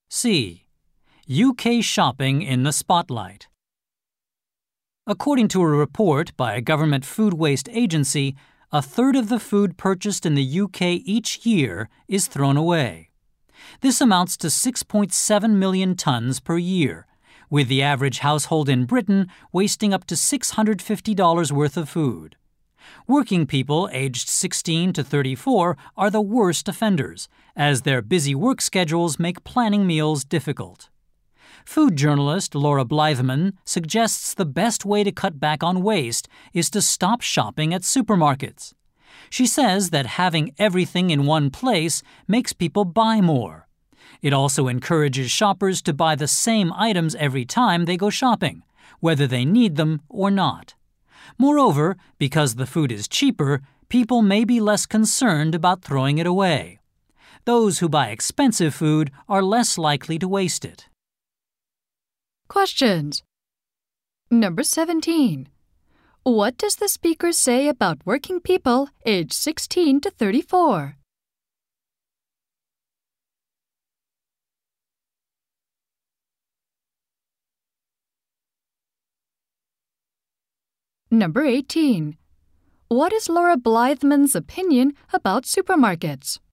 C. UK shopping in the spotlight. According to a report by a government food waste agency, a third of the food purchased in the UK each year is thrown away. This amounts to 6.7 million tons per year, with the average household in Britain wasting up to $650 worth of food. Working people aged 16 to 34 are the worst offenders, as their busy work schedules make planning meals difficult. Food journalist Laura Blytheman suggests the best way to cut back on waste is to stop shopping at supermarkets. She says that having everything in one place makes people buy more. It also encourages shoppers to buy the same items every time they go shopping, whether they need them or not. Moreover, because the food is cheaper, people may be less concerned about throwing it away. Those who buy expensive food are less likely to waste it. Questions. Number 17. What does the speaker say about working people aged 16 to 34? Number 18. What is Laura Blytheman's opinion about supermarkets?